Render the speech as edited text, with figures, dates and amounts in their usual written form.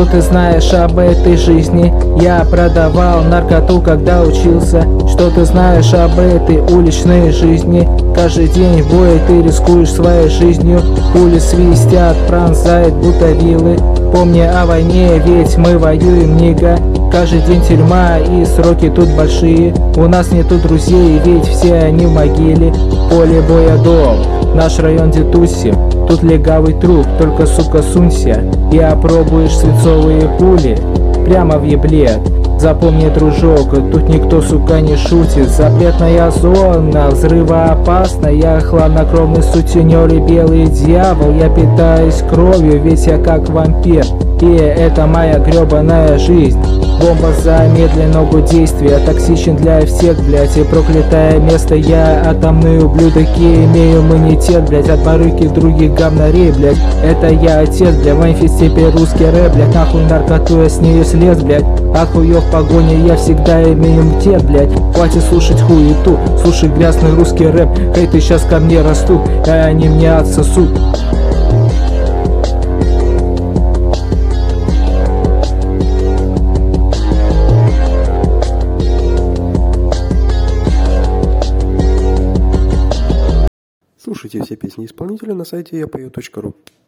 Что ты знаешь об этой жизни? Я продавал наркоту, когда учился. Что ты знаешь об этой уличной жизни? Каждый день в бой ты рискуешь своей жизнью. Пули свистят, пронзает будто вилы. Помни о войне, ведь мы воюем, нига. Каждый день тюрьма и сроки тут большие. У нас нету друзей, ведь все они в могиле. Поле боя дом, наш район Детуси. Тут легавый труп, только сука сунься и опробуешь свинцовые пули прямо в еблет. Запомни, дружок, тут никто, сука, не шутит. Запретная зона, взрывоопасная, хладнокровный сутенер и белый дьявол. Я питаюсь кровью, ведь я как вампир, и это моя гребаная жизнь. Бомба замедленного действия, токсичен для всех, блять, и проклятое место. Я атомный ублюдок и имею иммунитет, блять, от барыки других говнарей, блять. Это я отец, бля, в Мемфис теперь русский рэп, блять. Нахуй наркоту, я с нее слез, блять. Ахуё в погоне, я всегда имею иммунитет, блять. Хватит слушать хуету, слушай грязный русский рэп. Хейты сейчас ко мне растут, а они мне отсосут. Слушайте все песни исполнителя на сайте yapeo.ru.